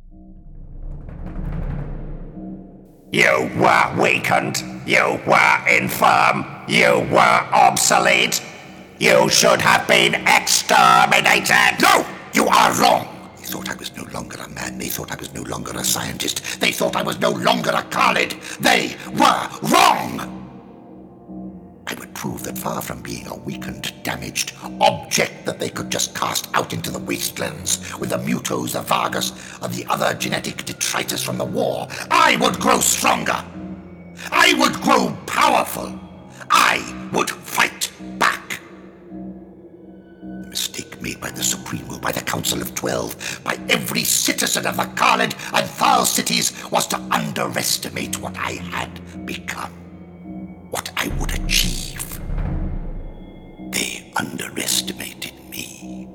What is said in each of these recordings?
You were weakened. You were infirm. You were obsolete. You should have been exterminated. No! You are wrong! They thought I was no longer a man. They thought I was no longer a scientist. They thought I was no longer a Khalid. They were wrong! I would prove that far from being a weakened, damaged object that they could just cast out into the wastelands with the Mutos, the Vargas, and the other genetic detritus from the war, I would grow stronger. I would grow powerful. I would fight back. The mistake made by the Supremo, by the Council of 12, by every citizen of the Khalid and Thal cities was to underestimate what I had become. What I would achieve. They underestimated me.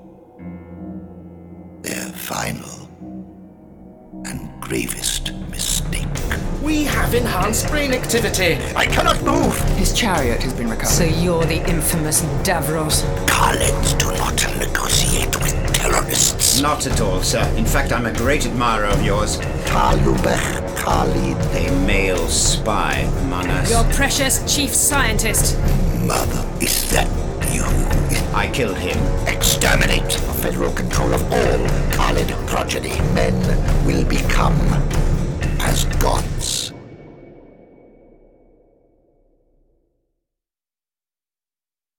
Their final and gravest mistake. We have enhanced brain activity. I cannot move. His chariot has been recovered. So you're the infamous Davros? Khalids do not negotiate with terrorists. Not at all, sir. In fact, I'm a great admirer of yours. Talubech Khalid. A male spy among us. Your precious chief scientist. Mother, is that you? I killed him. Exterminate. For federal control of all Khalid progeny. Men will become as gods.